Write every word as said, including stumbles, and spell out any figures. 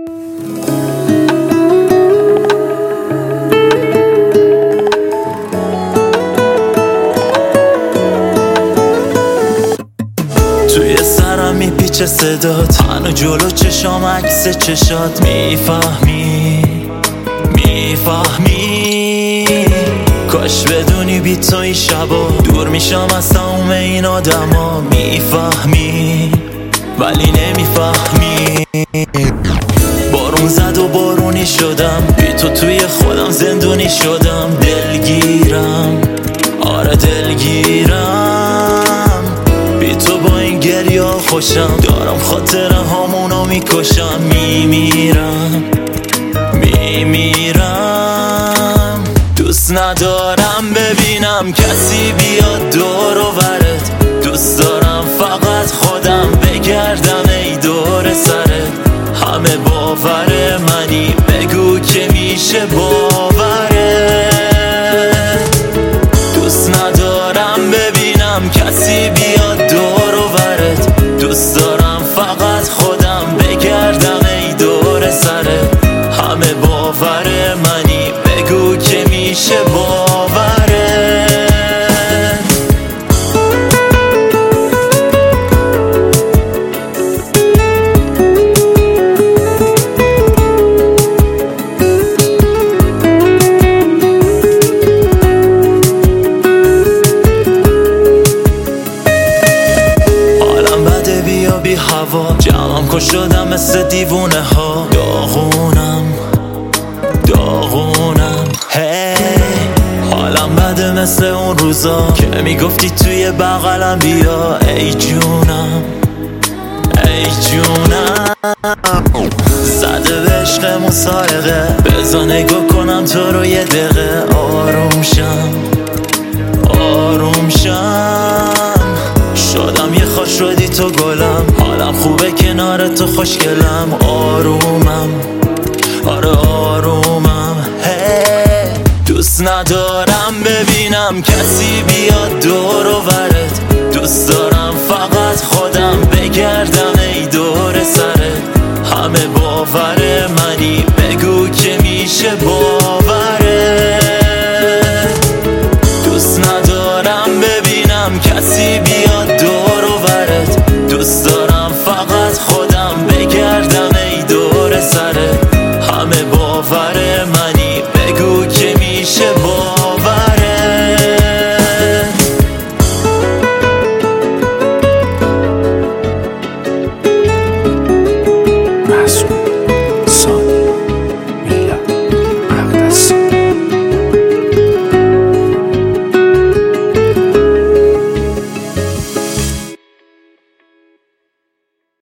توی سرم میپیچه صدات، هنو جلو چشام عکس چشات. میفهمی میفهمی کاش بدونی بی تو این شبا دور میشم از تموم این آدما. میفهمی ولی نمیفهمی. بارون زد و بارونی شدم، بی تو توی خودم زندونی شدم. دلگیرم آره دلگیرم، بی تو با این گریه خوشم. دارم خاطره هامونو میکشم. میمیرم میمیرم دوست ندارم ببینم کسی بیاد دور و برت. دوست دارم فقط خودم بگردم ای دور سرت. همه باور منی بگو که میشه باورت. دوست ندارم ببینم کسی بیاد دور و برت. دوست دارم فقط خودم بگردم ای دور سرت. همه باور منی بگو که میشه باورت. حالم بده بیا بی هوا، جمعم کش شدم مثل دیوونه ها. داغونم داغونم هی hey. حالم بده مثل اون روزا که میگفتی توی بغلم بیا. ای جونم ای جونم زده به عشق مسارقه. بذار نگاه کنم تو رو یه دقیقه. آروم شم آروم شم شدم یه خوش شدی تو گلم. حالم خوبه کنار تو خوشگلم. آرومم آره آرومم hey. دوست ندارم ببینم کسی بیاد دور و برت. دوست دارم فقط خودم بگردم